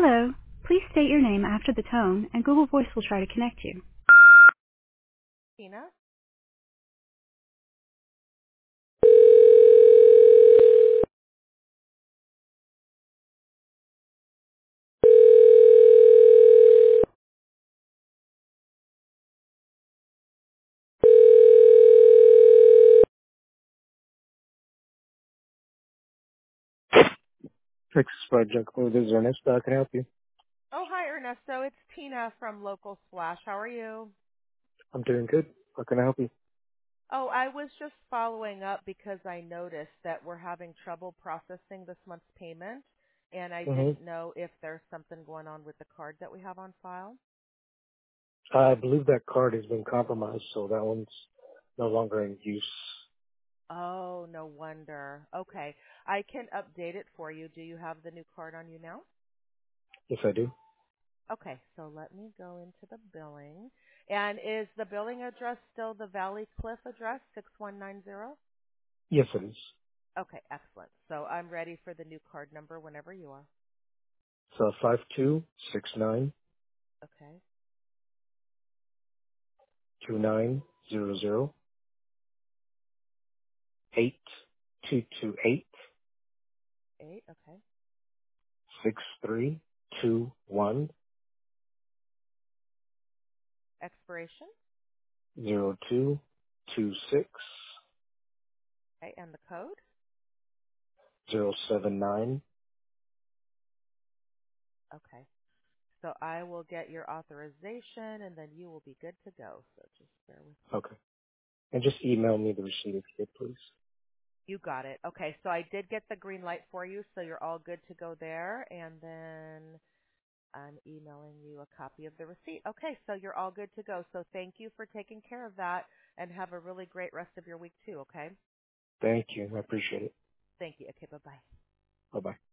Hello. Please state your name after the tone, and Google Voice will try to connect you. Tina? Texas Project. Oh, this is Ernest. How can I help you? Oh, hi, Ernesto. It's Tina from Local Splash. How are you? I'm doing good. How can I help you? Oh, I was just following up because I noticed that we're having trouble processing this month's payment, and I Mm-hmm. didn't know if there's something going on with the card that we have on file. I believe that card has been compromised, so that one's no longer in use. Oh, no wonder. Okay. I can update it for you. Do you have the new card on you now? Yes, I do. Okay, so let me go into the billing. And is the billing address still the Valley Cliff address, 6190? Yes, it is. Okay, excellent. So I'm ready for the new card number whenever you are. So 52692900 Okay. 8228 8, okay. 6321 Expiration. 0226 Okay, and the code. 079. Okay. So I will get your authorization and then you will be good to go. So just bear with me. Okay. And just email me the receipt if you could, please. You got it. Okay, so I did get the green light for you, so you're all good to go there. And then I'm emailing you a copy of the receipt. Okay, so you're all good to go. So thank you for taking care of that and have a really great rest of your week too, okay? Thank you. I appreciate it. Thank you. Okay, bye-bye. Bye-bye.